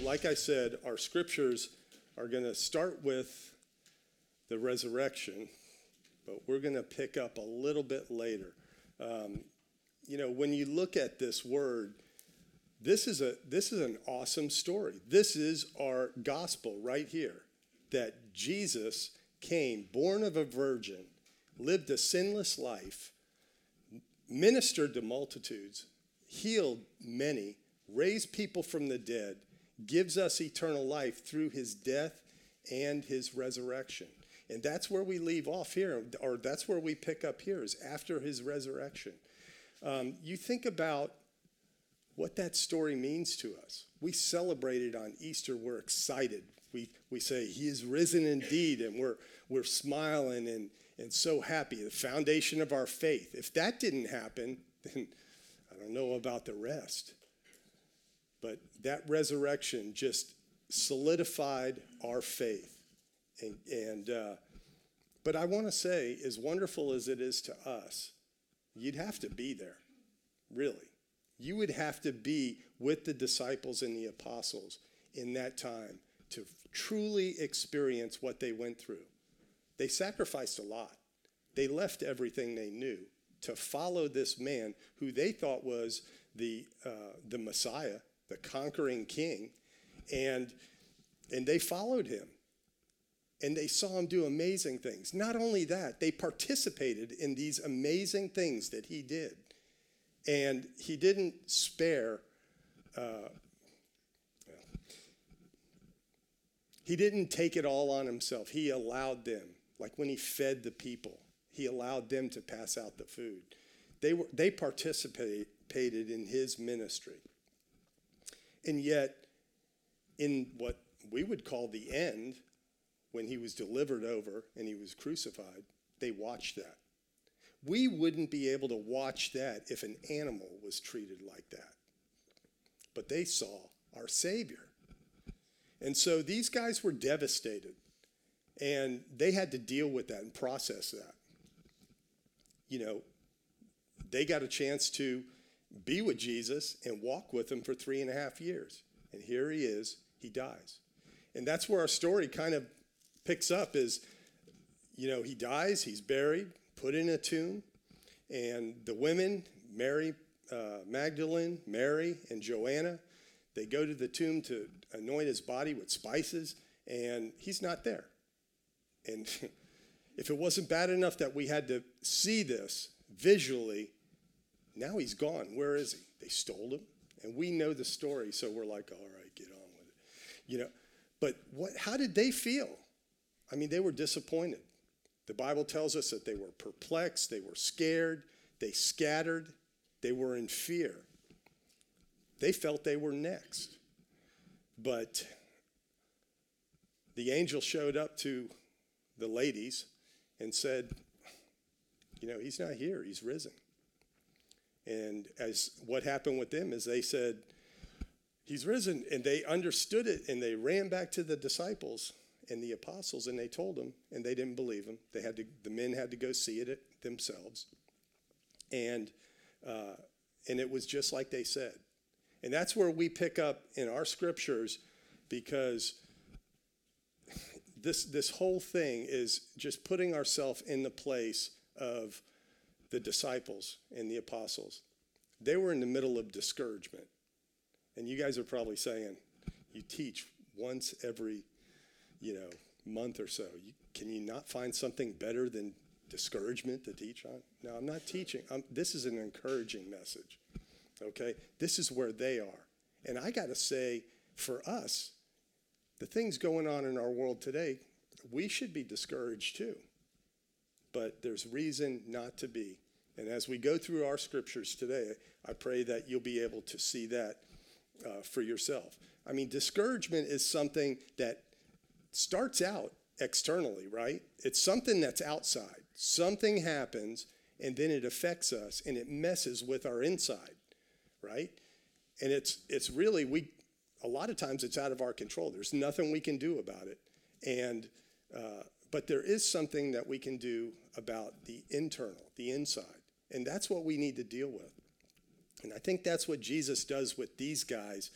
like I said, our scriptures are going to start with the resurrection, but we're going to pick up a little bit later. When you look at this word, this is an awesome story. This is our gospel right here, that Jesus came, born of a virgin, lived a sinless life, ministered to multitudes, healed many, raised people from the dead, gives us eternal life through his death and his resurrection. And that's where we leave off here, or that's where we pick up here, is after his resurrection. You think about what that story means to us. We celebrate it on Easter. We're excited. We say, he is risen indeed, and we're smiling and so happy. The foundation of our faith. If that didn't happen, then I don't know about the rest. But that resurrection just solidified our faith. But I want to say, as wonderful as it is to us, you'd have to be there, really. You would have to be with the disciples and the apostles in that time to truly experience what they went through. They sacrificed a lot. They left everything they knew to follow this man who they thought was the Messiah, the conquering king, and they followed him. And they saw him do amazing things. Not only that, they participated in these amazing things that he did. And he didn't spare, he didn't take it all on himself. He allowed them, like when he fed the people, he allowed them to pass out the food. They participated in his ministry. And yet, in what we would call the end, when he was delivered over and he was crucified, they watched that. We wouldn't be able to watch that if an animal was treated like that. But they saw our Savior. And so these guys were devastated. And they had to deal with that and process that. They got a chance to be with Jesus and walk with him for 3.5 years. And here he is, he dies. And that's where our story kind of picks up is, he dies, he's buried, put in a tomb, and the women, Mary Magdalene, Mary, and Joanna, they go to the tomb to anoint his body with spices, and he's not there. And if it wasn't bad enough that we had to see this visually, now he's gone. Where is he? They stole him, and we know the story, so we're like, all right, get on with it. But how did they feel? I mean, they were disappointed. The Bible tells us that they were perplexed, they were scared, they scattered, they were in fear. They felt they were next. But the angel showed up to the ladies and said, he's not here, he's risen. And as what happened with them is they said, he's risen, and they understood it, and they ran back to the disciples and the apostles, and they told them, and they didn't believe them. The men had to go see it themselves, and it was just like they said. And that's where we pick up in our scriptures, because this whole thing is just putting ourselves in the place of the disciples and the apostles. They were in the middle of discouragement, and you guys are probably saying, you teach once every month or so. Can you not find something better than discouragement to teach on? No, I'm not teaching. This is an encouraging message, okay? This is where they are. And I got to say, for us, the things going on in our world today, we should be discouraged too. But there's reason not to be. And as we go through our scriptures today, I pray that you'll be able to see that for yourself. I mean, discouragement is something that starts out externally, right? It's something that's outside. Something happens, and then it affects us, and it messes with our inside, right? And it's really, a lot of times it's out of our control. There's nothing we can do about it. And but there is something that we can do about the internal, the inside. And that's what we need to deal with. And I think that's what Jesus does with these guys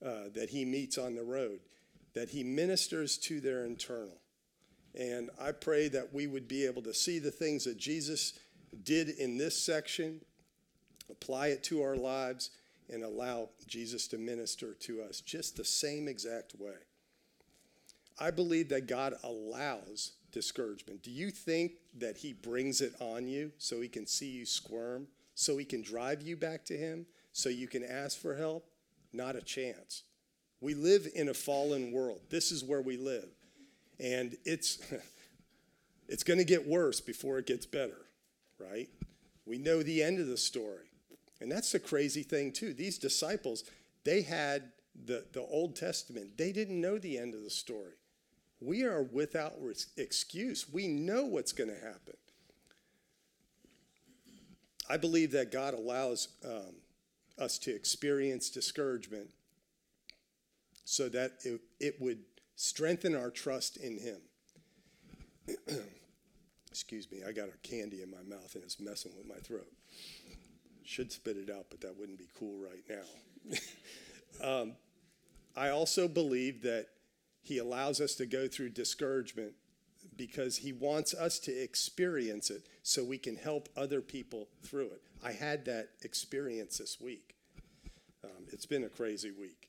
that he meets on the road, that he ministers to their internal. And I pray that we would be able to see the things that Jesus did in this section, apply it to our lives, and allow Jesus to minister to us just the same exact way. I believe that God allows discouragement. Do you think that he brings it on you so he can see you squirm, so he can drive you back to him, so you can ask for help? Not a chance. We live in a fallen world. This is where we live. And it's going to get worse before it gets better, right? We know the end of the story. And that's the crazy thing, too. These disciples, they had the Old Testament. They didn't know the end of the story. We are without excuse. We know what's going to happen. I believe that God allows us to experience discouragement so that it would strengthen our trust in him. Excuse me, I got a candy in my mouth and it's messing with my throat. Should spit it out, but that wouldn't be cool right now. I also believe that he allows us to go through discouragement because he wants us to experience it so we can help other people through it. I had that experience this week. It's been a crazy week.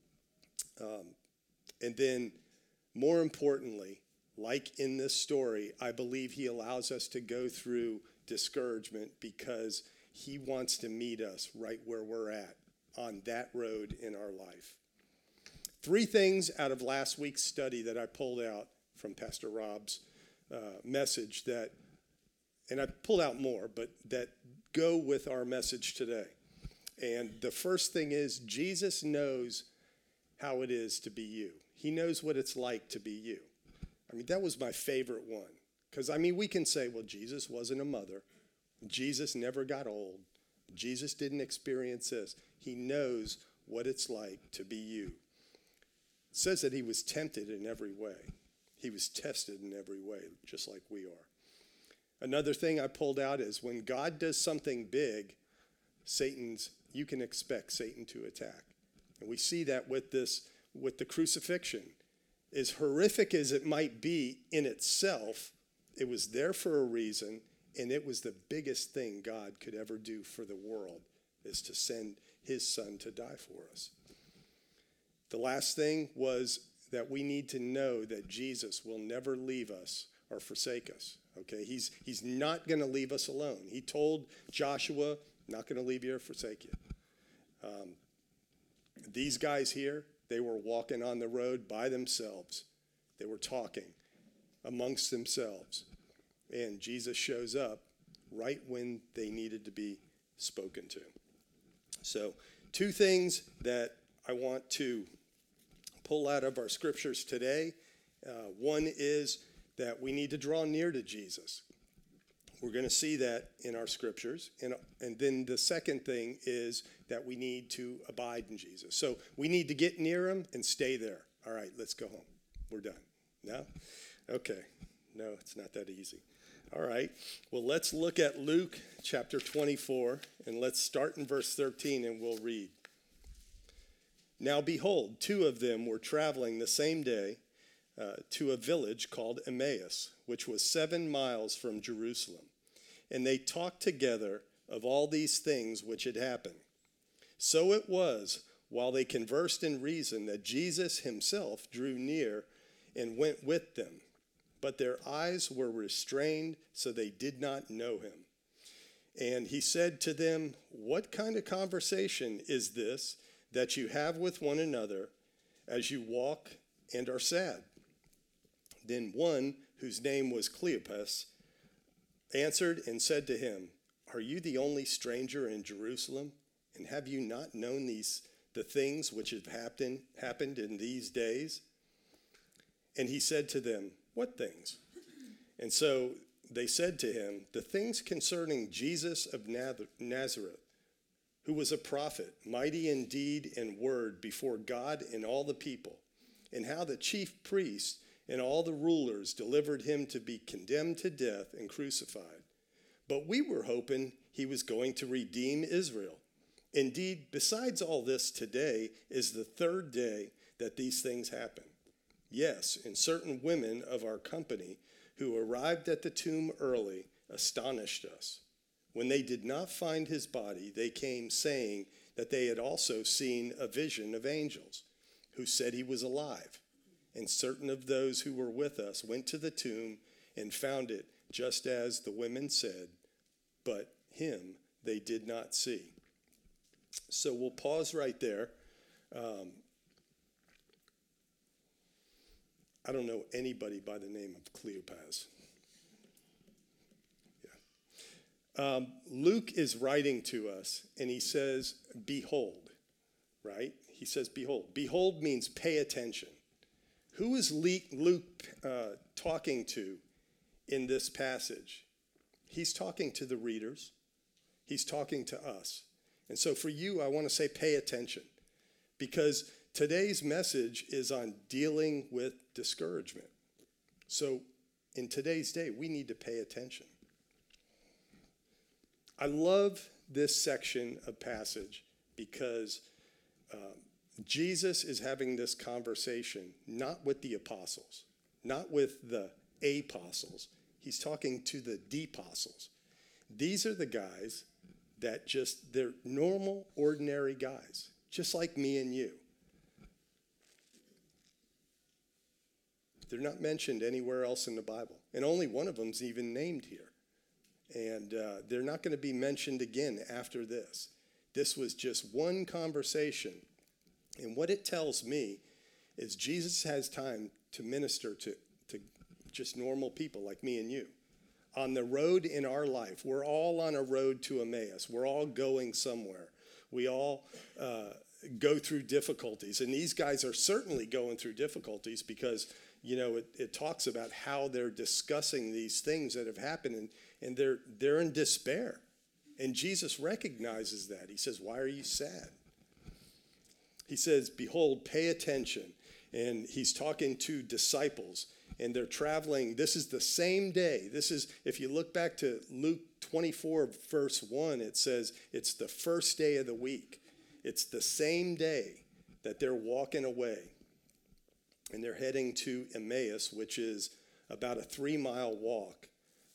And then, more importantly, like in this story, I believe he allows us to go through discouragement because he wants to meet us right where we're at on that road in our life. 3 things out of last week's study that I pulled out from Pastor Rob's message that, and I pulled out more, but that go with our message today. And the first thing is Jesus knows how it is to be you. He knows what it's like to be you. I mean, that was my favorite one. Because, I mean, we can say, well, Jesus wasn't a mother. Jesus never got old. Jesus didn't experience this. He knows what it's like to be you. It says that he was tempted in every way. He was tested in every way, just like we are. Another thing I pulled out is when God does something big, you can expect Satan to attack. And we see that with the crucifixion. As horrific as it might be in itself, it was there for a reason, and it was the biggest thing God could ever do for the world, is to send his son to die for us. The last thing was that we need to know that Jesus will never leave us or forsake us. Okay, he's not going to leave us alone. He told Joshua, not going to leave you or forsake you. These guys here, they were walking on the road by themselves. They were talking amongst themselves. And Jesus shows up right when they needed to be spoken to. So 2 things that I want to pull out of our scriptures today. One is that we need to draw near to Jesus. We're going to see that in our scriptures. And then the second thing is that we need to abide in Jesus. So we need to get near him and stay there. All right, let's go home. We're done. No? Okay. No, it's not that easy. All right. Well, let's look at Luke chapter 24, and let's start in verse 13, and we'll read. Now, behold, 2 of them were traveling the same day to a village called Emmaus, which was 7 miles from Jerusalem. And they talked together of all these things which had happened. So it was, while they conversed and reasoned, that Jesus himself drew near and went with them. But their eyes were restrained, so they did not know him. And he said to them, what kind of conversation is this that you have with one another as you walk and are sad? Then one, whose name was Cleopas, answered and said to him, are you the only stranger in Jerusalem? And have you not known the things which have happened in these days? And he said to them, what things? And so they said to him, the things concerning Jesus of Nazareth, who was a prophet, mighty in deed and word before God and all the people, and how the chief priests and all the rulers delivered him to be condemned to death and crucified. But we were hoping he was going to redeem Israel. Indeed, besides all this, today is the third day that these things happen. Yes, and certain women of our company who arrived at the tomb early astonished us. When they did not find his body, they came saying that they had also seen a vision of angels who said he was alive. And certain of those who were with us went to the tomb and found it just as the women said, but him they did not see. So we'll pause right there. I don't know anybody by the name of Cleopas. Yeah. Luke is writing to us, and he says, behold, right? He says, behold. Behold means pay attention. Who is Luke talking to in this passage? He's talking to the readers. He's talking to us. And so for you, I want to say pay attention, because today's message is on dealing with discouragement. So in today's day, we need to pay attention. I love this section of passage because Jesus is having this conversation not with the apostles, not with the apostles. He's talking to the depostles. These are the guys that they're normal, ordinary guys, just like me and you. They're not mentioned anywhere else in the Bible. And only one of them's even named here. And they're not going to be mentioned again after this. This was just one conversation. And what it tells me is Jesus has time to minister to just normal people like me and you. On the road in our life, we're all on a road to Emmaus. We're all going somewhere. We all go through difficulties. And these guys are certainly going through difficulties because, it talks about how they're discussing these things that have happened, and they're in despair. And Jesus recognizes that. He says, why are you sad? He says, behold, pay attention. And he's talking to disciples. And they're traveling. This is the same day. This is, if you look back to Luke 24, verse 1, it says it's the first day of the week. It's the same day that they're walking away. And they're heading to Emmaus, which is about a 3-mile walk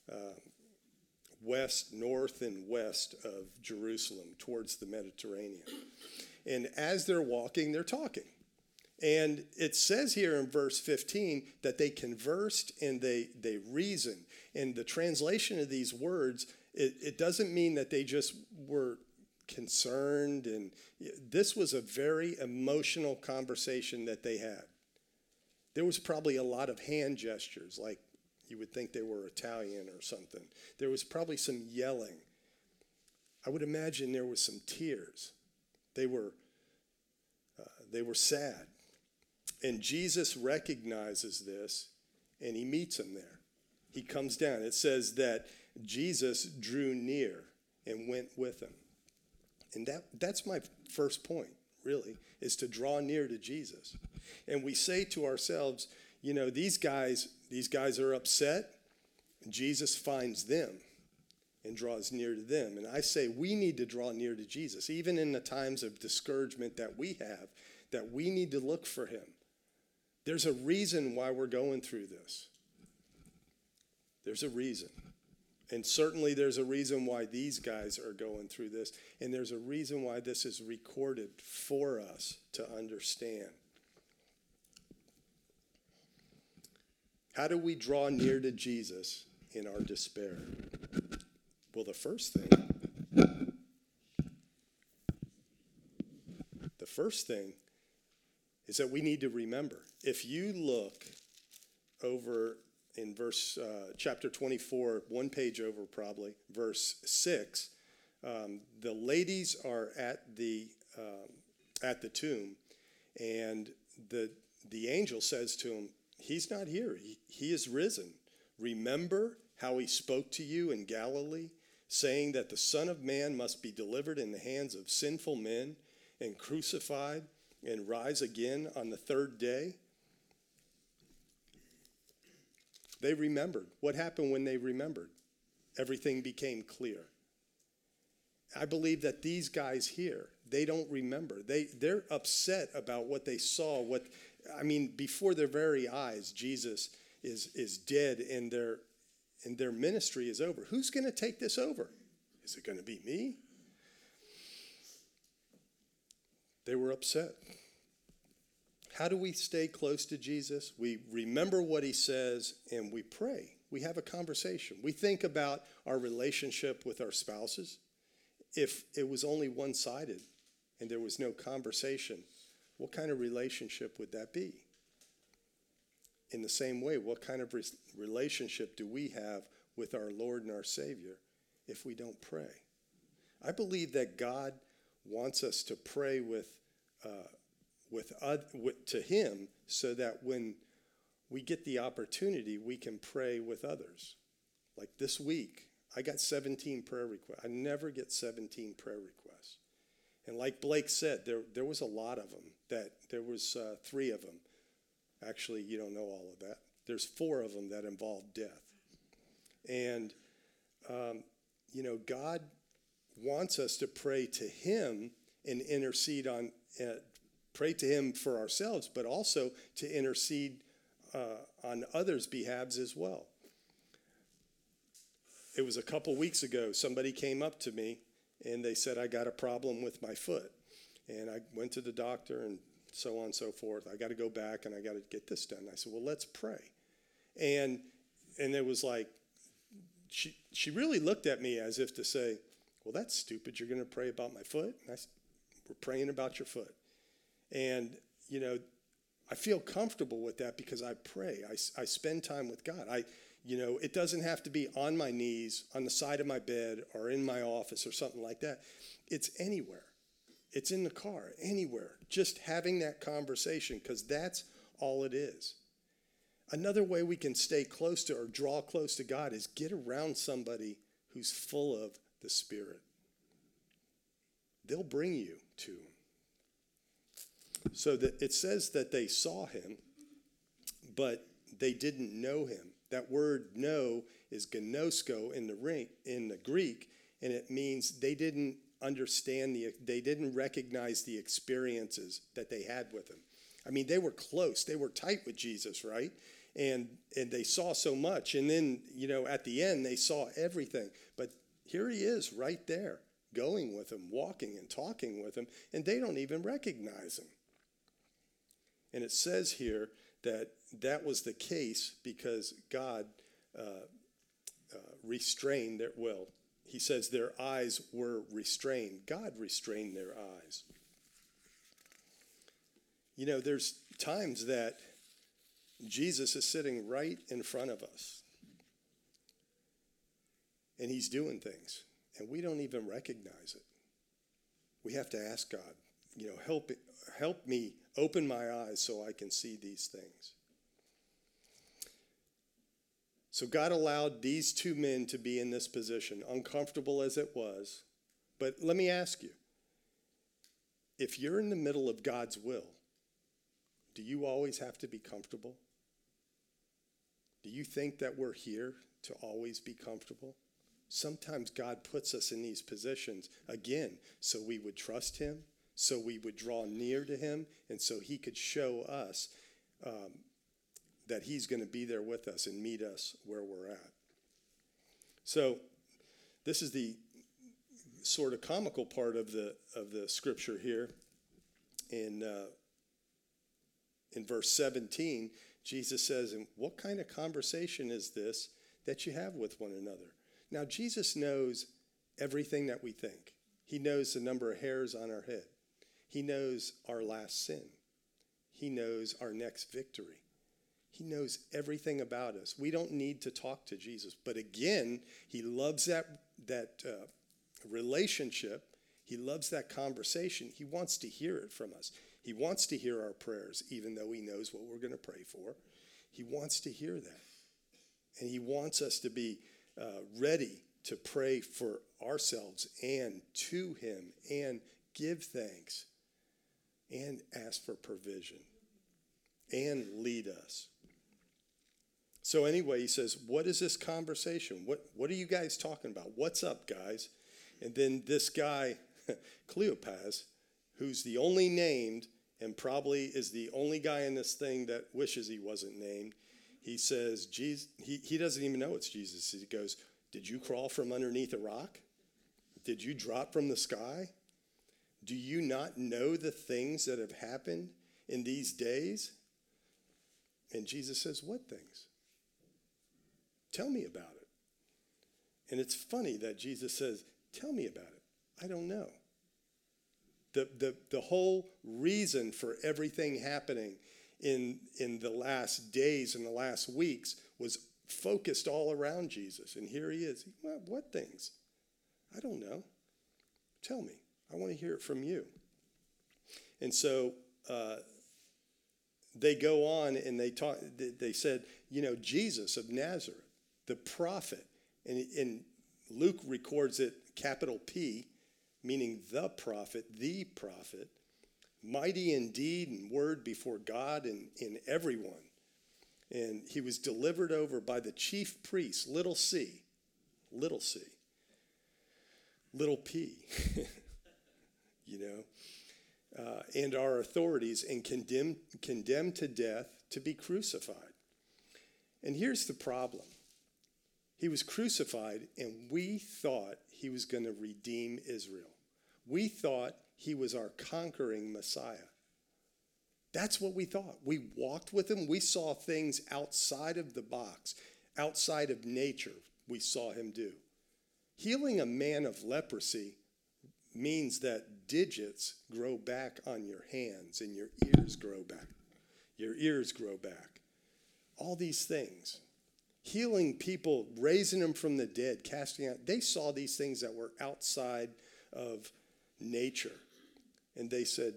north and west of Jerusalem towards the Mediterranean. And as they're walking, they're talking. And it says here in verse 15 that they conversed and they reasoned. And the translation of these words, it doesn't mean that they just were concerned. And this was a very emotional conversation that they had. There was probably a lot of hand gestures, like you would think they were Italian or something. There was probably some yelling. I would imagine there was some tears. They were sad. And Jesus recognizes this, and he meets them there. He comes down. It says that Jesus drew near and went with them. And that's my first point, really, is to draw near to Jesus. And we say to ourselves, these guys are upset. Jesus finds them and draws near to them. And I say we need to draw near to Jesus, even in the times of discouragement that we have, that we need to look for him. There's a reason why we're going through this. There's a reason. And certainly there's a reason why these guys are going through this. And there's a reason why this is recorded for us to understand. How do we draw near to Jesus in our despair? Well, the first thing is that we need to remember. If you look over in chapter 24, one page over probably, verse 6, the ladies are at the tomb, and the angel says to him, he's not here. He is risen. Remember how he spoke to you in Galilee, saying that the Son of Man must be delivered in the hands of sinful men and crucified and rise again on the third day? They remembered. What happened when they remembered? Everything became clear. I believe that these guys here, they don't remember. They're upset about what they saw. Before their very eyes, Jesus is dead and their ministry is over. Who's going to take this over? Is it going to be me? They were upset. How do we stay close to Jesus? We remember what he says and we pray. We have a conversation. We think about our relationship with our spouses. If it was only one-sided and there was no conversation, what kind of relationship would that be? In the same way, what kind of relationship do we have with our Lord and our Savior if we don't pray? I believe that God wants us to pray to him so that when we get the opportunity, we can pray with others. Like this week, I got 17 prayer requests. I never get 17 prayer requests. And like Blake said, there was a lot of them. There was 3 of them. Actually, you don't know all of that. There's 4 of them that involved death. And, God wants us to pray to him and intercede pray to him for ourselves, but also to intercede on others' behalves as well. It was a couple weeks ago, somebody came up to me and they said, I got a problem with my foot. And I went to the doctor and so on and so forth. I got to go back and I got to get this done. I said, well, let's pray. And it was like, she really looked at me as if to say, well, that's stupid. You're going to pray about my foot? And I said, we're praying about your foot. And, I feel comfortable with that because I pray. I spend time with God. It doesn't have to be on my knees, on the side of my bed, or in my office or something like that. It's anywhere. It's in the car, anywhere. Just having that conversation, because that's all it is. Another way we can stay close to or draw close to God is get around somebody who's full of the Spirit. They'll bring you to him. So that it says that they saw him, but they didn't know him. That word know is gnosko in the Greek, and it means they didn't understand, they didn't recognize the experiences that they had with him. I mean, they were close. They were tight with Jesus, right? And they saw so much. And then, at the end, they saw everything. But here he is right there, going with him, walking and talking with him, and they don't even recognize him. And it says here that was the case because God restrained their, he says their eyes were restrained. God restrained their eyes. There's times that Jesus is sitting right in front of us. And he's doing things. And we don't even recognize it. We have to ask God, help me open my eyes so I can see these things. So God allowed these 2 men to be in this position, uncomfortable as it was. But let me ask you, if you're in the middle of God's will, do you always have to be comfortable? Do you think that we're here to always be comfortable? Sometimes God puts us in these positions, again, so we would trust him, so we would draw near to him, and so he could show us that he's going to be there with us and meet us where we're at. So this is the sort of comical part of the scripture here. In verse 17, Jesus says, and what kind of conversation is this that you have with one another? Now, Jesus knows everything that we think. He knows the number of hairs on our head. He knows our last sin. He knows our next victory. He knows everything about us. We don't need to talk to Jesus. But again, he loves that relationship. He loves that conversation. He wants to hear it from us. He wants to hear our prayers, even though he knows what we're going to pray for. He wants to hear that. And he wants us to be ready to pray for ourselves and to him and give thanks and ask for provision and lead us. So anyway, he says, what is this conversation? What are you guys talking about? What's up, guys? And then this guy, Cleopas, who's the only named and probably is the only guy in this thing that wishes he wasn't named, he says, Jesus, he doesn't even know it's Jesus. He goes, did you crawl from underneath a rock? Did you drop from the sky? Do you not know the things that have happened in these days? And Jesus says, what things? Tell me about it. And it's funny that Jesus says, tell me about it. I don't know. The whole reason for everything happening in the last days and the last weeks was focused all around Jesus. And here he is. Well, what things? I don't know. Tell me. I want to hear it from you. And so they go on and they said, Jesus of Nazareth, the prophet, and Luke records it capital P, meaning the prophet, mighty in deed and word before God and in everyone. And he was delivered over by the chief priests, little c, little p, and our authorities, and condemned to death to be crucified. And here's the problem. He was crucified, and we thought he was going to redeem Israel. We thought he was our conquering Messiah. That's what we thought. We walked with him. We saw things outside of the box, outside of nature, we saw him do. Healing a man of leprosy means that digits grow back on your hands and your ears grow back. Your ears grow back. All these things. Healing people, raising them from the dead, casting out. They saw these things that were outside of nature. And they said,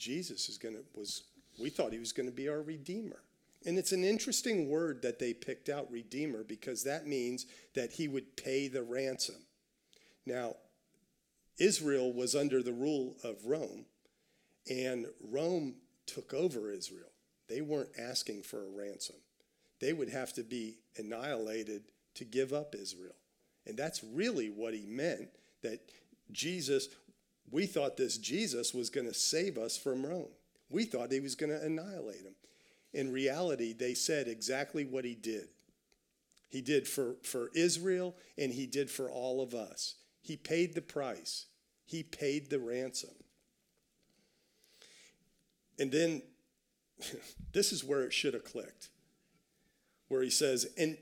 we thought he was going to be our Redeemer. And it's an interesting word that they picked out, Redeemer, because that means that he would pay the ransom. Now, Israel was under the rule of Rome, and Rome took over Israel. They weren't asking for a ransom. They would have to be annihilated to give up Israel. And that's really what he meant, that we thought this Jesus was going to save us from Rome. We thought he was going to annihilate them. In reality, they said exactly what he did. He did for Israel, and he did for all of us. He paid the price. He paid the ransom. And then, this is where it should have clicked, where he says, and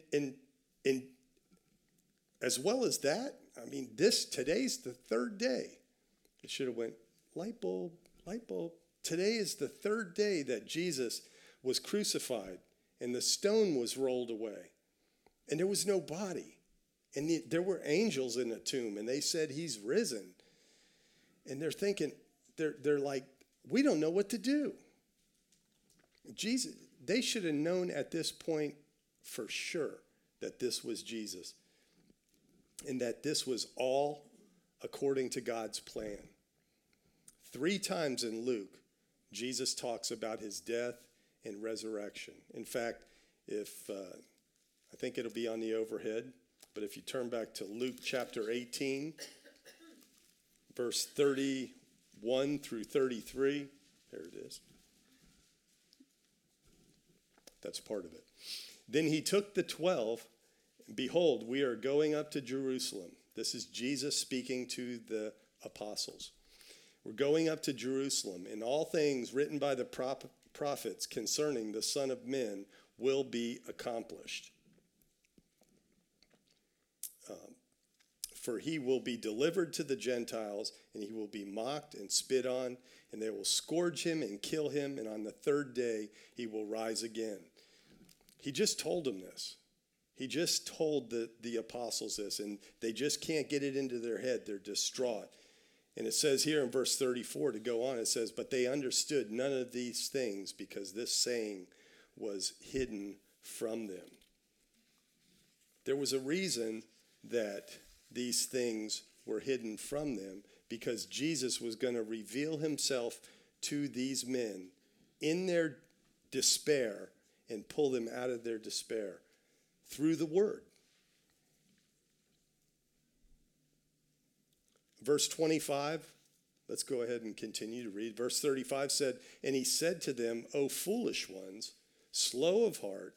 as well as that, today's the third day. It should have went, light bulb. Today is the third day that Jesus was crucified and the stone was rolled away and there was no body. And there were angels in the tomb and they said he's risen. And they're thinking, they're like, we don't know what to do. Jesus, they should have known at this point for sure that this was Jesus and that this was all according to God's plan. 3 times in Luke, Jesus talks about his death and resurrection. In fact, I think it'll be on the overhead, but if you turn back to Luke chapter 18, verse 31 through 33, there it is. That's part of it. Then he took the 12, and behold, we are going up to Jerusalem. This is Jesus speaking to the apostles. We're going up to Jerusalem, and all things written by the prophets concerning the Son of Man will be accomplished. For he will be delivered to the Gentiles, and he will be mocked and spit on, and they will scourge him and kill him, and on the third day he will rise again. He just told them this. He just told the apostles this, and they just can't get it into their head. They're distraught. And it says here in verse 34, to go on, it says, but they understood none of these things because this saying was hidden from them. There was a reason that these things were hidden from them, because Jesus was going to reveal himself to these men in their despair and pull them out of their despair through the word. Verse 25, let's go ahead and continue to read. Verse 35 said, "And he said to them, O foolish ones, slow of heart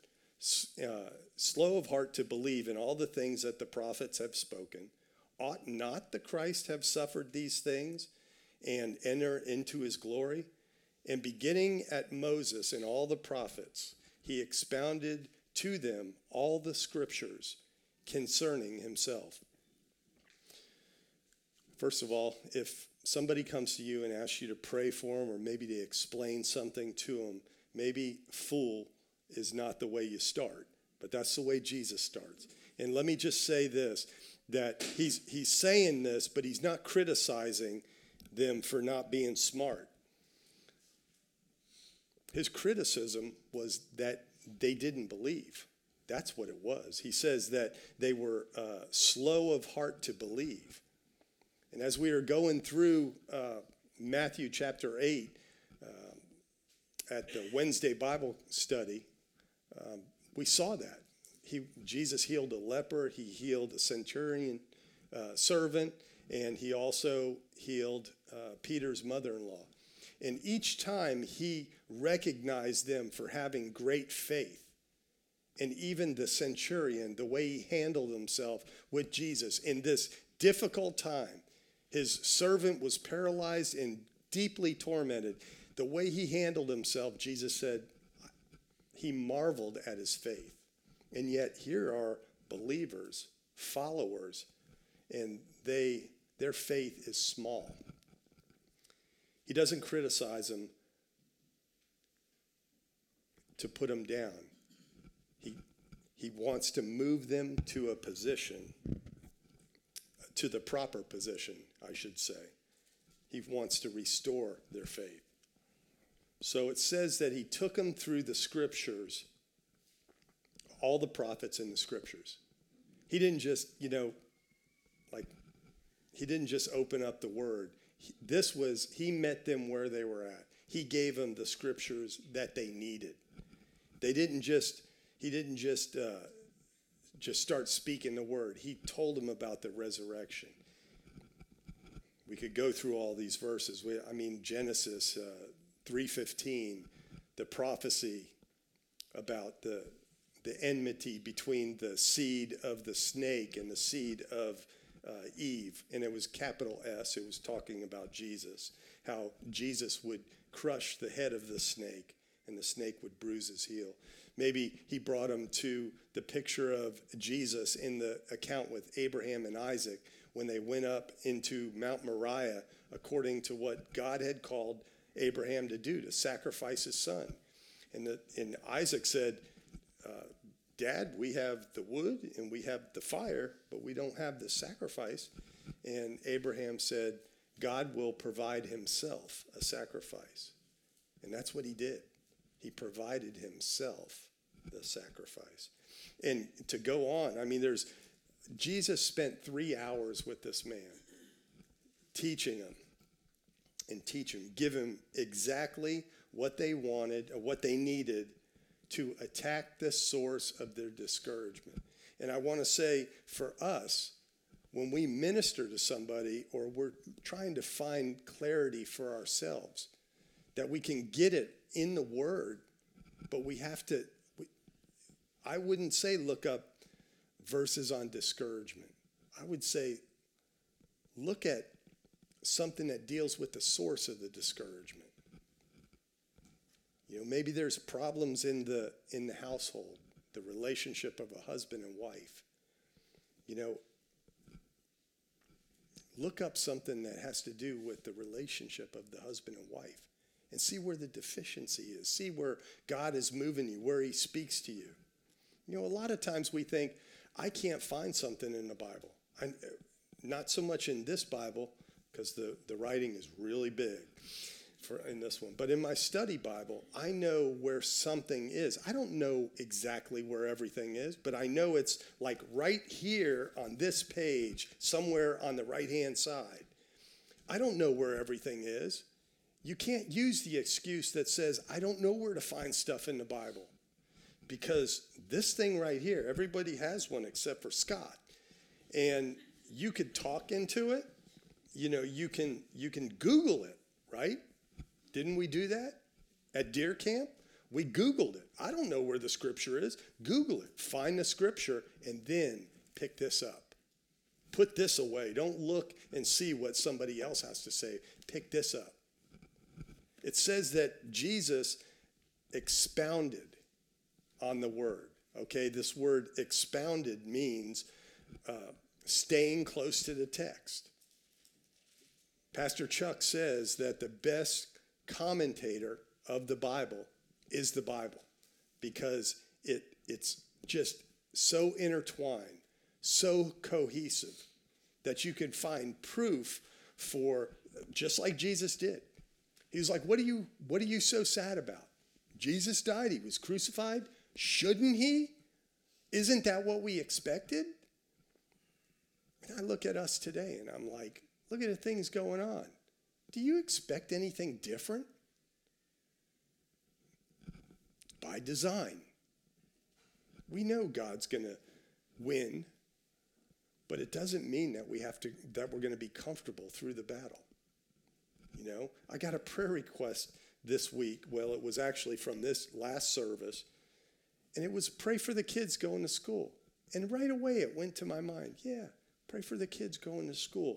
to believe in all the things that the prophets have spoken. Ought not the Christ have suffered these things and enter into his glory? And beginning at Moses and all the prophets, he expounded to them all the scriptures concerning himself." First of all, if somebody comes to you and asks you to pray for them, or maybe to explain something to them, maybe fool is not the way you start, but that's the way Jesus starts. And let me just say this, that he's saying this, but he's not criticizing them for not being smart. His criticism was that they didn't believe. That's what it was. He says that they were slow of heart to believe. And as we are going through Matthew chapter 8 at the Wednesday Bible study, we saw that. Jesus healed a leper, he healed a centurion servant, and he also healed Peter's mother-in-law. And each time he recognized them for having great faith. And even the centurion, the way he handled himself with Jesus in this difficult time. His servant was paralyzed and deeply tormented. The way he handled himself, Jesus said, he marveled at his faith. And yet here are believers, followers, and their faith is small. He doesn't criticize them to put them down. He wants to move them to a position, to the proper position, I should say. He wants to restore their faith. So it says that he took them through the scriptures, all the prophets in the scriptures. He didn't just, he didn't just open up the word. He met them where they were at. He gave them the scriptures that they needed. He didn't just start speaking the word. He told them about the resurrection. We could go through all these verses. Genesis 3:15, the prophecy about the enmity between the seed of the snake and the seed of Eve. And it was capital S. It was talking about Jesus, how Jesus would crush the head of the snake and the snake would bruise his heel. Maybe he brought him to the picture of Jesus in the account with Abraham and Isaac when they went up into Mount Moriah according to what God had called Abraham to do, to sacrifice his son. And Isaac said, Dad, we have the wood and we have the fire, but we don't have the sacrifice. And Abraham said, God will provide himself a sacrifice. And that's what he did. He provided himself the sacrifice. And to go on, Jesus spent 3 hours with this man, teaching him, give him exactly what they wanted or what they needed to attack the source of their discouragement. And I want to say for us, when we minister to somebody or we're trying to find clarity for ourselves, that we can get it in the word, but we have to, I wouldn't say look up verses on discouragement. I would say look at something that deals with the source of the discouragement. Maybe there's problems in the household, the relationship of a husband and wife. Look up something that has to do with the relationship of the husband and wife and see where the deficiency is. See where God is moving you, where he speaks to you. A lot of times we think, I can't find something in the Bible. Not so much in this Bible, because the writing is really big in this one. But in my study Bible, I know where something is. I don't know exactly where everything is, but I know it's like right here on this page, somewhere on the right-hand side. I don't know where everything is. You can't use the excuse that says, I don't know where to find stuff in the Bible. Because this thing right here, everybody has one except for Scott. And you could talk into it. you can Google it, right? Didn't we do that at deer camp? We Googled it. I don't know where the scripture is. Google it. Find the scripture and then pick this up. Put this away. Don't look and see what somebody else has to say. Pick this up. It says that Jesus expounded on the word. Okay, this word expounded means staying close to the text. Pastor Chuck says that the best commentator of the Bible is the Bible because it's just so intertwined, so cohesive that you can find proof for, just like Jesus did. He was like, what are you so sad about? Jesus died, he was crucified. Shouldn't he? Isn't that what we expected? And I look at us today and I'm like, look at the things going on. Do you expect anything different? By design. We know God's going to win, but it doesn't mean that we're going to be comfortable through the battle. I got a prayer request this week. Well, it was actually from this last service, and it was pray for the kids going to school. And right away it went to my mind, pray for the kids going to school.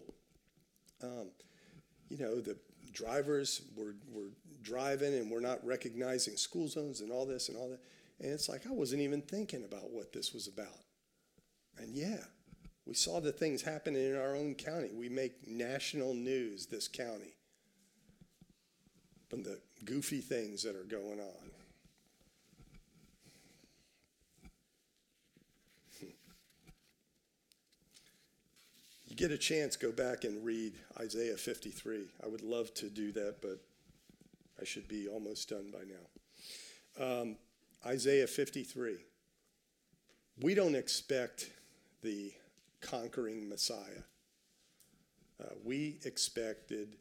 The drivers were driving and we're not recognizing school zones and all this and all that. And it's like I wasn't even thinking about what this was about. And we saw the things happening in our own county. We make national news, this county, from the goofy things that are going on. You get a chance, go back and read Isaiah 53. I would love to do that, but I should be almost done by now. Isaiah 53. We don't expect the conquering Messiah. We expected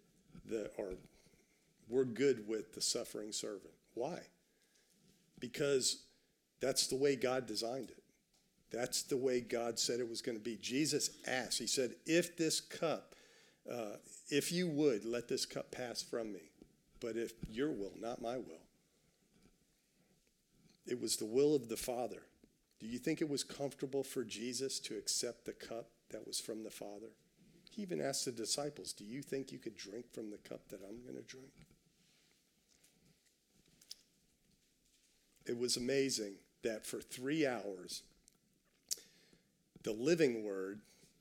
we're good with the suffering servant. Why? Because that's the way God designed it. That's the way God said it was going to be. Jesus asked, he said, if this cup, if you would, let this cup pass from me. But if your will, not my will. It was the will of the Father. Do you think it was comfortable for Jesus to accept the cup that was from the Father? He even asked the disciples, do you think you could drink from the cup that I'm going to drink? It was amazing that for 3 hours, the living word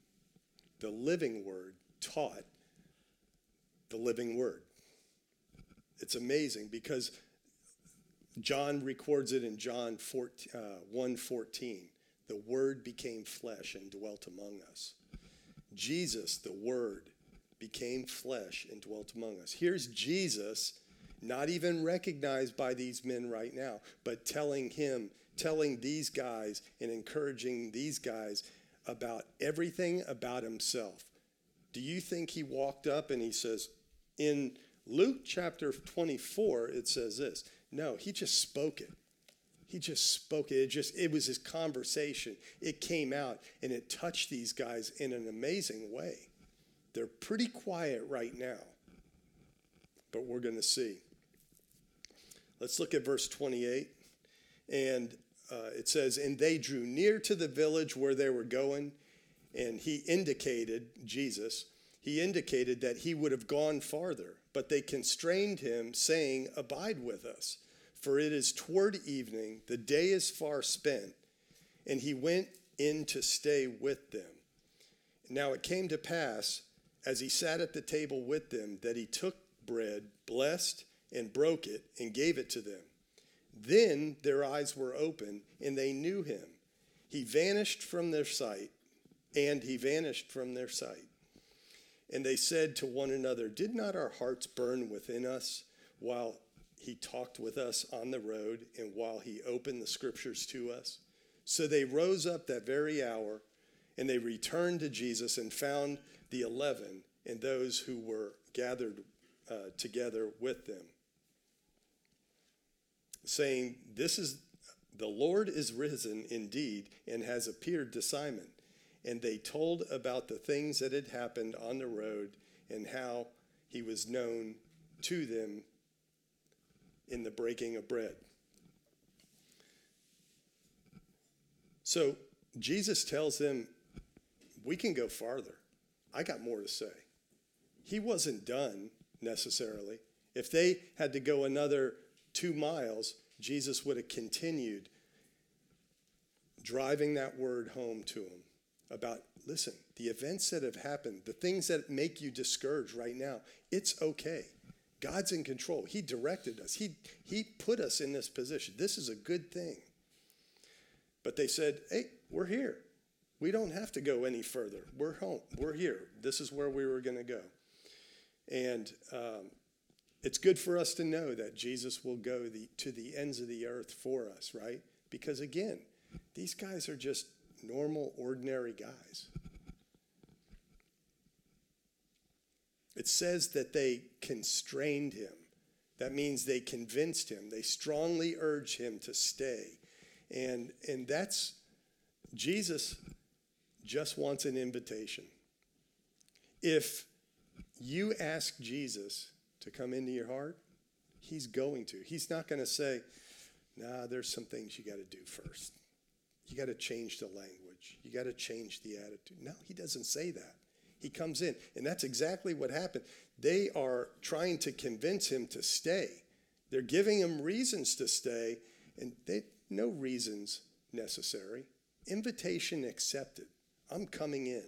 taught the living word. It's amazing because John records it in John 1:14. The word became flesh and dwelt among us. Jesus, the word, became flesh and dwelt among us. Here's Jesus, not even recognized by these men right now, but telling these guys and encouraging these guys about everything about himself. Do you think he walked up and he says, in Luke chapter 24, it says this. No, he just spoke it. He just spoke it. It was his conversation. It came out and it touched these guys in an amazing way. They're pretty quiet right now, but we're going to see. Let's look at verse 28. And it says, and they drew near to the village where they were going, and Jesus indicated that he would have gone farther, but they constrained him, saying, abide with us, for it is toward evening, the day is far spent. And he went in to stay with them. Now it came to pass, as he sat at the table with them, that he took bread, blessed, and broke it, and gave it to them. Then their eyes were open, and they knew him. He vanished from their sight. And they said to one another, did not our hearts burn within us while he talked with us on the road and while he opened the scriptures to us? So they rose up that very hour, and they returned to Jesus and found the 11 and those who were gathered together with them, saying, the Lord is risen indeed and has appeared to Simon. And they told about the things that had happened on the road and how he was known to them in the breaking of bread. So Jesus tells them, we can go farther. I got more to say. He wasn't done necessarily. If they had to go another 2 miles, Jesus would have continued driving that word home to them about, listen, the events that have happened, the things that make you discouraged right now, it's okay. God's in control. He directed us. He put us in this position. This is a good thing. But they said, hey, we're here. We don't have to go any further. We're home. We're here. This is where we were going to go. And it's good for us to know that Jesus will go to the ends of the earth for us, right? Because again, these guys are just normal, ordinary guys. It says that they constrained him. That means they convinced him. They strongly urged him to stay. And that's, Jesus just wants an invitation. If you ask Jesus to come into your heart, he's going to. He's not going to say, nah, there's some things you got to do first. You got to change the language. You got to change the attitude. No, he doesn't say that. He comes in, and that's exactly what happened. They are trying to convince him to stay. They're giving him reasons to stay, and no reasons necessary. Invitation accepted. I'm coming in.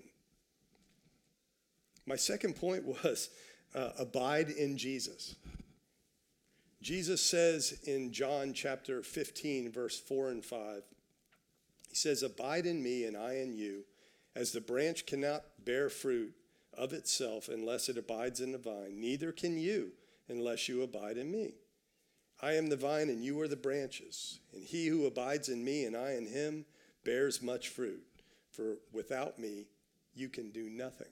My second point was abide in Jesus. Jesus says in John chapter 15, verse 4 and 5, he says, abide in me and I in you, as the branch cannot bear fruit of itself unless it abides in the vine, neither can you unless you abide in me. I am the vine and you are the branches, and he who abides in me and I in him bears much fruit, for without me you can do nothing.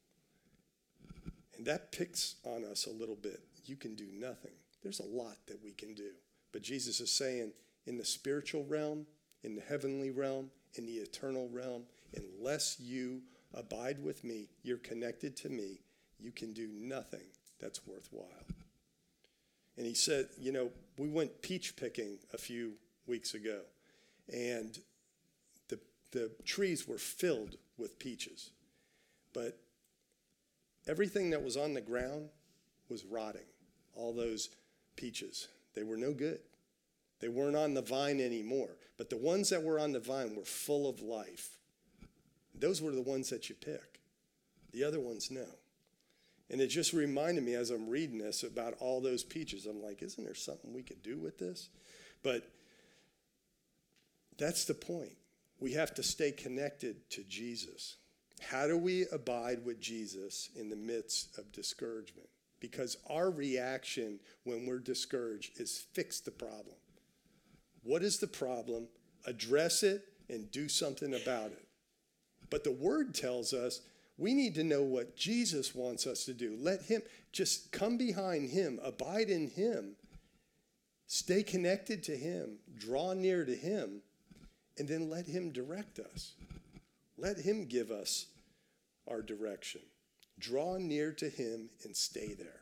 And that picks on us a little bit. You can do nothing. There's a lot that we can do. But Jesus is saying, in the spiritual realm, in the heavenly realm, in the eternal realm, unless you abide with me, you're connected to me, you can do nothing that's worthwhile. And he said, we went peach picking a few weeks ago, and the trees were filled with peaches. But everything that was on the ground was rotting, all those peaches. They were no good. They weren't on the vine anymore. But the ones that were on the vine were full of life. Those were the ones that you pick. The other ones, no. And it just reminded me as I'm reading this about all those peaches. I'm like, isn't there something we could do with this? But that's the point. We have to stay connected to Jesus. How do we abide with Jesus in the midst of discouragement? Because our reaction when we're discouraged is fix the problem. What is the problem? Address it and do something about it. But the word tells us we need to know what Jesus wants us to do. Let him just come behind him, abide in him, stay connected to him, draw near to him, and then let him direct us. Let him give us our direction. Draw near to him and stay there.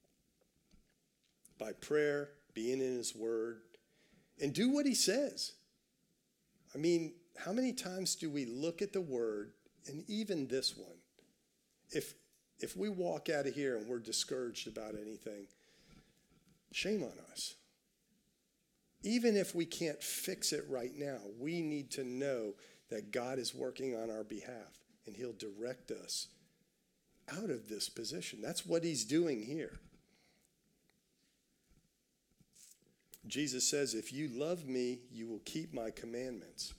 By prayer, being in his word, and do what he says. I mean, how many times do we look at the word, and even this one, if we walk out of here and we're discouraged about anything, shame on us. Even if we can't fix it right now, we need to know that God is working on our behalf, and he'll direct us out of this position. That's what he's doing here. Jesus says, if you love me, you will keep my commandments.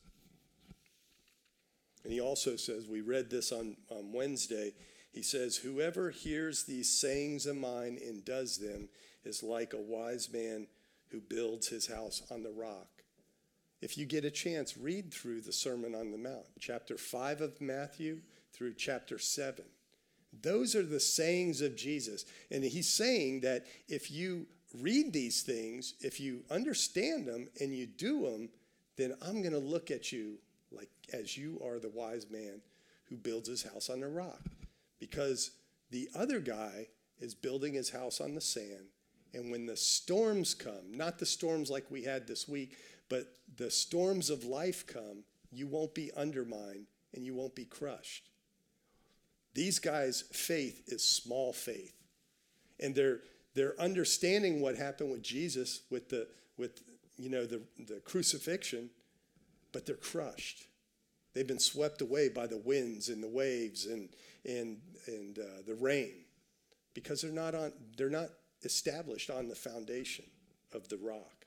And he also says, we read this on Wednesday, he says, whoever hears these sayings of mine and does them is like a wise man who builds his house on the rock. If you get a chance, read through the Sermon on the Mount, chapter 5 of Matthew through chapter 7. Those are the sayings of Jesus. And he's saying that if you read these things, if you understand them and you do them, then I'm going to look at you like as you are the wise man who builds his house on the rock. Because The other guy is building his house on the sand. And when the storms come, not the storms like we had this week, but the storms of life come, you won't be undermined and you won't be crushed. These guys' faith is small faith. And they're understanding what happened with Jesus with the crucifixion, but they're crushed. They've been swept away by the winds and the waves and the rain because they're not established on the foundation of the rock.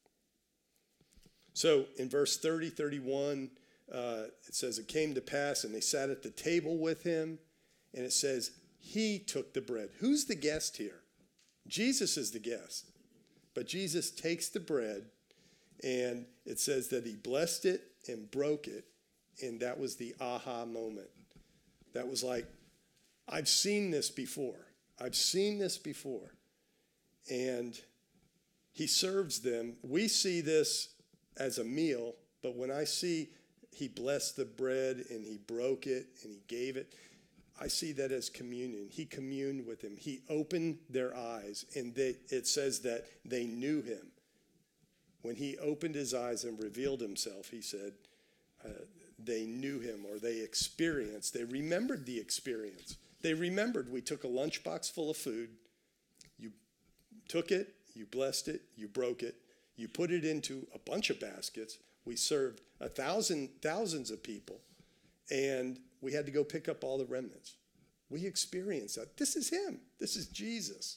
So in verse 30, 31, it says, it came to pass, and they sat at the table with him, and it says, he took the bread. Who's the guest here? Jesus is the guest. But Jesus takes the bread, and it says that he blessed it and broke it, and that was the aha moment. That was like, I've seen this before. I've seen this before. And he serves them. We see this as a meal, but when I see he blessed the bread and he broke it and he gave it, I see that as communion. He communed with him. He opened their eyes, and it says that they knew him. When he opened his eyes and revealed himself, he said, they knew him, or they remembered the experience. They remembered we took a lunchbox full of food. You took it, you blessed it, you broke it, you put it into a bunch of baskets. We served thousands of people, and we had to go pick up all the remnants. We experienced that. This is him. This is Jesus.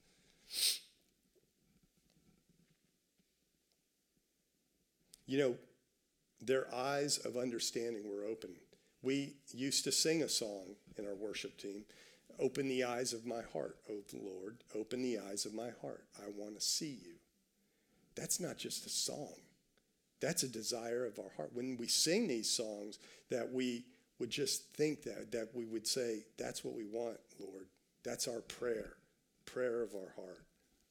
You know, their eyes of understanding were open. We used to sing a song in our worship team, open the eyes of my heart, O Lord, open the eyes of my heart. I want to see you. That's not just a song. That's a desire of our heart. When we sing these songs, that we would just think that we would say, that's what we want, Lord. That's our prayer of our heart.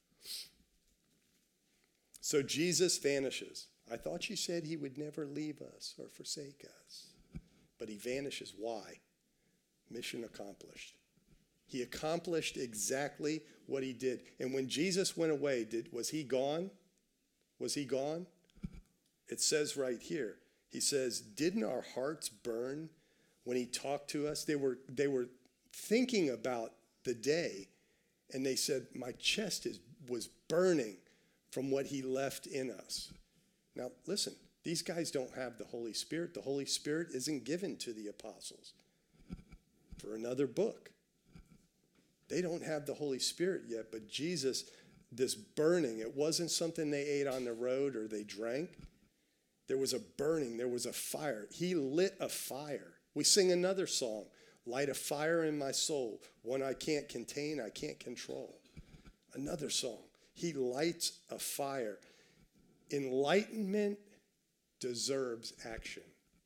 So Jesus vanishes. I thought you said he would never leave us or forsake us. But he vanishes. Why? Mission accomplished. He accomplished exactly what he did. And when Jesus went away, was he gone? Was he gone? It says right here, he says, didn't our hearts burn when he talked to us? They were thinking about the day, and they said, my chest was burning from what he left in us. Now, listen, these guys don't have the Holy Spirit. The Holy Spirit isn't given to the apostles for another book. They don't have the Holy Spirit yet, but Jesus, this burning, it wasn't something they ate on the road or they drank. There was a burning. There was a fire. He lit a fire. We sing another song, light a fire in my soul, one I can't contain, I can't control. Another song. He lights a fire. Enlightenment deserves action.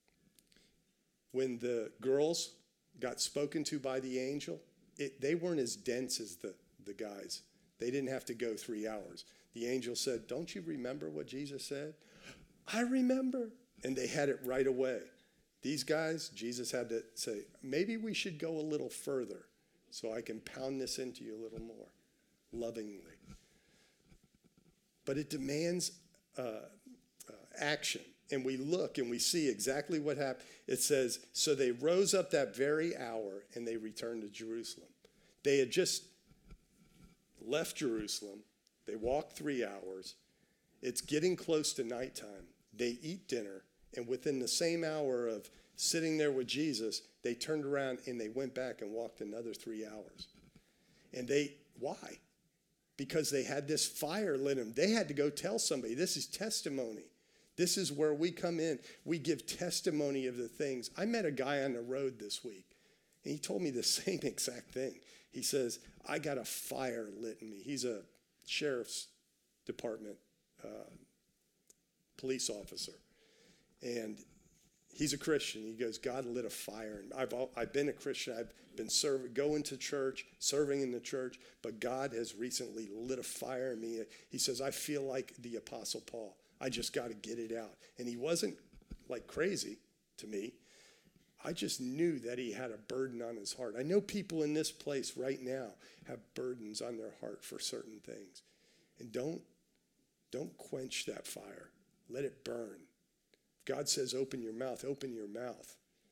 When the girls got spoken to by the angel, they weren't as dense as the guys. They didn't have to go 3 hours. The angel said, don't you remember what Jesus said? I remember. And they had it right away. These guys, Jesus had to say, maybe we should go a little further so I can pound this into you a little more lovingly. But it demands action. And we look and we see exactly what happened. It says, so they rose up that very hour and they returned to Jerusalem. They had just left Jerusalem. They walked 3 hours. It's getting close to nighttime. They eat dinner. And within the same hour of sitting there with Jesus, they turned around and they went back and walked another 3 hours. And why? Because they had this fire lit them. They had to go tell somebody. This is testimony. This is where we come in. We give testimony of the things. I met a guy on the road this week, and he told me the same exact thing. He says, I got a fire lit in me. He's a sheriff's department police officer. And he's a Christian. He goes, God lit a fire. And I've been a Christian. I've been going to church, serving in the church, but God has recently lit a fire in me. He says, I feel like the Apostle Paul. I just got to get it out. And he wasn't like crazy to me. I just knew that he had a burden on his heart. I know people in this place right now have burdens on their heart for certain things. And don't quench that fire. Let it burn. God says, open your mouth, open your mouth.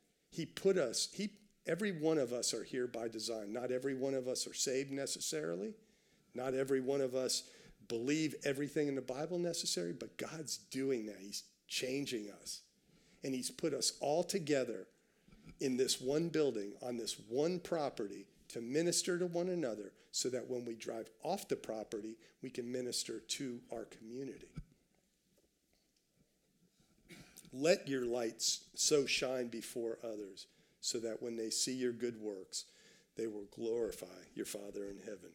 Every one of us are here by design. Not every one of us are saved necessarily. Not every one of us believe everything in the Bible necessary, but God's doing that. He's changing us. And he's put us all together in this one building, on this one property, to minister to one another so that when we drive off the property, we can minister to our community. Let your lights so shine before others so that when they see your good works, they will glorify your Father in heaven.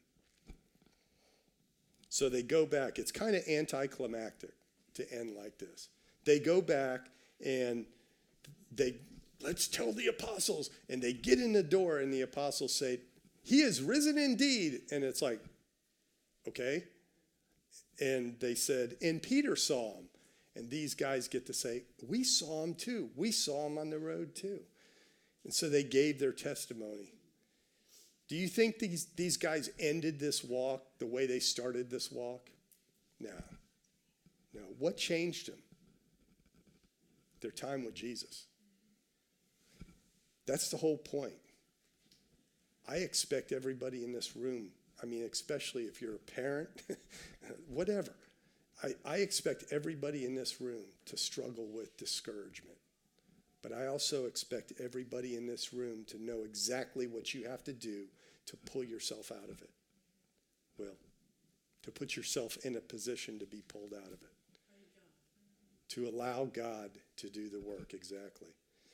So they go back. It's kind of anticlimactic to end like this. They go back and let's tell the apostles. And they get in the door and the apostles say, he is risen indeed. And it's like, okay. And they said, and Peter saw him. And these guys get to say, we saw him too. We saw him on the road too. And so they gave their testimony. Do you think these guys ended this walk the way they started this walk? No. What changed them? Their time with Jesus. That's the whole point. I expect everybody in this room, especially if you're a parent, whatever. I expect everybody in this room to struggle with discouragement. But I also expect everybody in this room to know exactly what you have to do to pull yourself out of it. Well, to put yourself in a position to be pulled out of it. To allow God to do the work, exactly.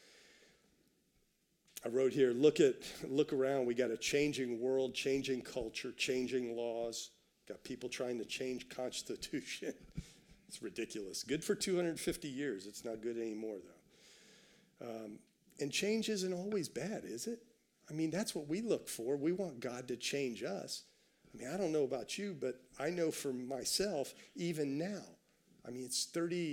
I wrote here, look around. We got a changing world, changing culture, changing laws. Got people trying to change Constitution. It's ridiculous. Good for 250 years. It's not good anymore, though. And change isn't always bad, is it? That's what we look for. We want God to change us. I don't know about you, but I know for myself, even now, it's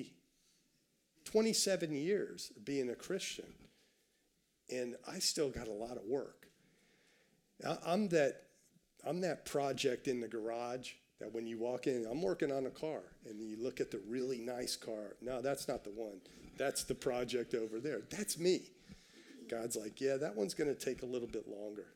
27 years of being a Christian, and I still got a lot of work. I'm that project in the garage that when you walk in, I'm working on a car, and you look at the really nice car. No, that's not the one. That's the project over there. That's me. God's like, yeah, that one's going to take a little bit longer.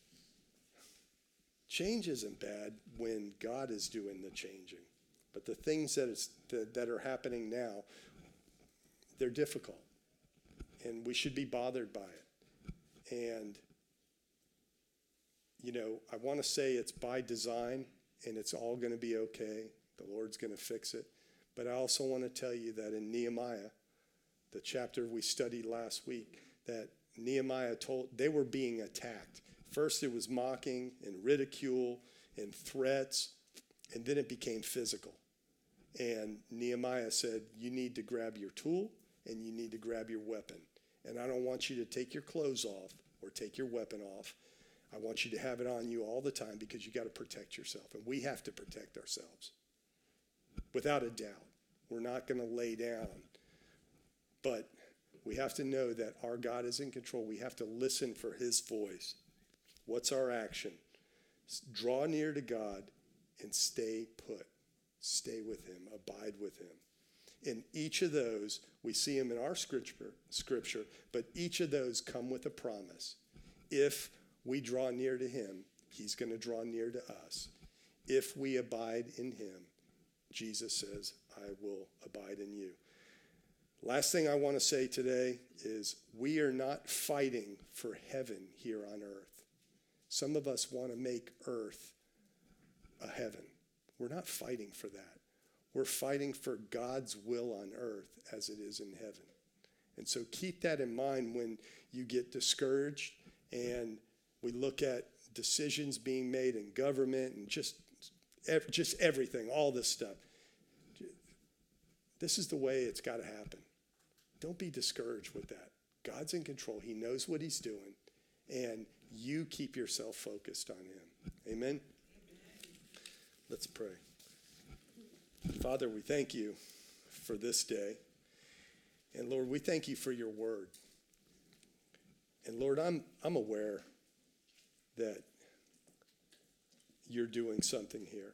Change isn't bad when God is doing the changing. But the things that are happening now, they're difficult. And we should be bothered by it. And, I want to say it's by design and it's all going to be okay. The Lord's going to fix it. But I also want to tell you that in Nehemiah, the chapter we studied last week, that Nehemiah they were being attacked. First it was mocking and ridicule and threats, and then it became physical. And Nehemiah said, you need to grab your tool and you need to grab your weapon. And I don't want you to take your clothes off or take your weapon off. I want you to have it on you all the time because you got to protect yourself. And we have to protect ourselves. Without a doubt. We're not going to lay down. But we have to know that our God is in control. We have to listen for his voice. What's our action? Draw near to God and stay put. Stay with him. Abide with him. In each of those, we see him in our scripture, but each of those come with a promise. If we draw near to him, he's going to draw near to us. If we abide in him, Jesus says, I will abide in you. Last thing I want to say today is we are not fighting for heaven here on earth. Some of us want to make earth a heaven. We're not fighting for that. We're fighting for God's will on earth as it is in heaven. And so keep that in mind when you get discouraged and we look at decisions being made in government and just everything, all this stuff. This is the way it's got to happen. Don't be discouraged with that. God's in control. He knows what he's doing. And you keep yourself focused on him. Amen? Let's pray. Father, we thank you for this day. And Lord, we thank you for your word. And Lord, I'm aware that you're doing something here.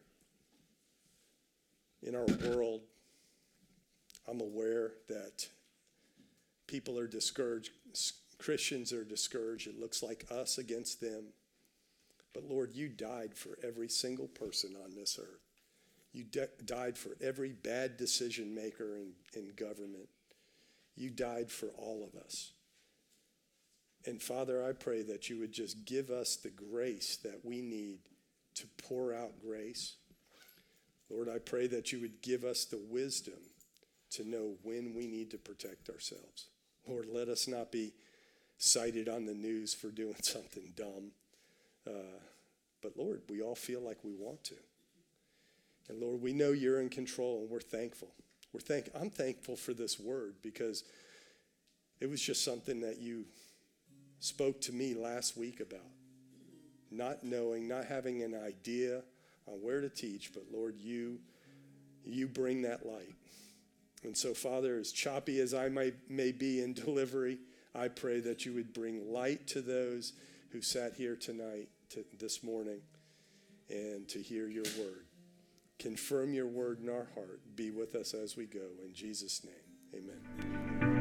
In our world, I'm aware that people are discouraged. Christians are discouraged. It looks like us against them. But Lord, you died for every single person on this earth. You died for every bad decision maker in government. You died for all of us. And Father, I pray that you would just give us the grace that we need to pour out grace. Lord, I pray that you would give us the wisdom to know when we need to protect ourselves. Lord, let us not be cited on the news for doing something dumb. But Lord, we all feel like we want to. And Lord, we know you're in control, and we're thankful. I'm thankful for this word, because it was just something that you spoke to me last week about. Not knowing, not having an idea on where to teach, but Lord, you bring that light. And so, Father, as choppy as I may be in delivery, I pray that you would bring light to those who sat here tonight, this morning, and to hear your word. Confirm your word in our heart. Be with us as we go. In Jesus' name, amen.